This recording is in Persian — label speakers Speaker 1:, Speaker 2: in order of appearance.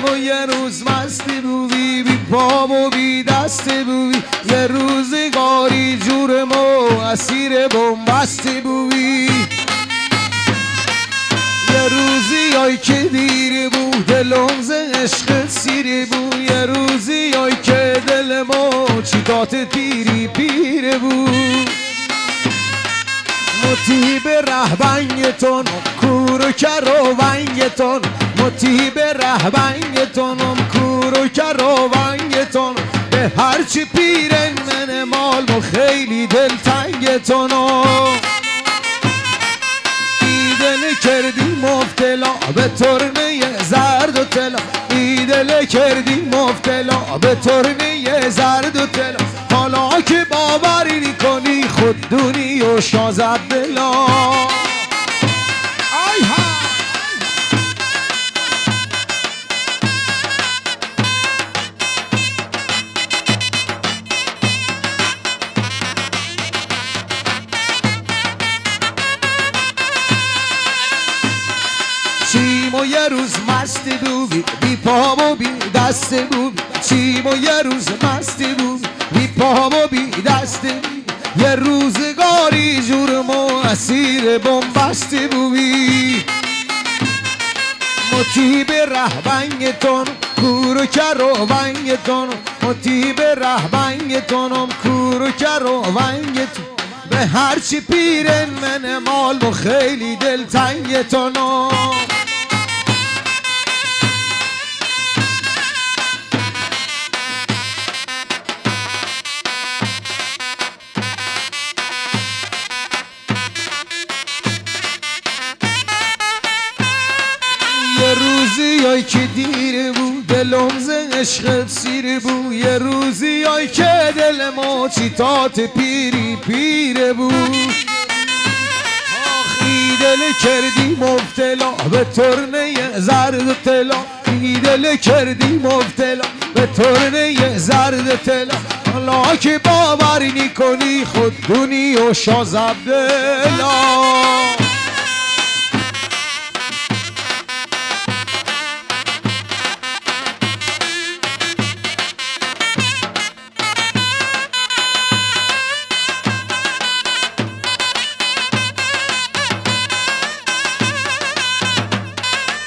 Speaker 1: و یه روز مستی بودی، بی پا و بی دست بودی، یه روزگاری جورم و اسیر بومبستی بودی. یه روزیایی که دیر بود دلم ز عشقت سیر بود، یه روزیایی که دلمو چیتات تیری پیر بود. مطیب رهبنگتون کور و کر و ونگتون، مطیب رهبنگتون کور و کر و ونگتون، به هرچی پیرن من مال و خیلی دلتنگتون. ایدل کردی مفتلا به ترنه زرد و طلا، ایدل کردی مفتلا به ترنه زرد و طلا، حالا که باوری نکنی خود دونی و شازد دلا. چیم و یه روز مستی بودی، بی پا و بی دست بودی، چیم و یه روز مستی بودی، بی پا و بی دست بودی، یه روزگاری جورم و اسیر بومبستی بودی. مطیب رهبنگتون کور و کر و ونگتون، مطیب رهبنگتونم کور و کر و ونگتون، به هرچی پیرن من مال و خیلی دلتنگتونم. یه روزیایی که دیر بود دلم ز عشقت سیر بود، یه روزیایی که دلمو چیتات پیری پیر بود. آخی دل کردی مفتلا به ترنه زرد و طلا، دل کردی مفتلا به ترنه زرد و طلا، حالا که باور نکنی خود دونی و شازد دلا.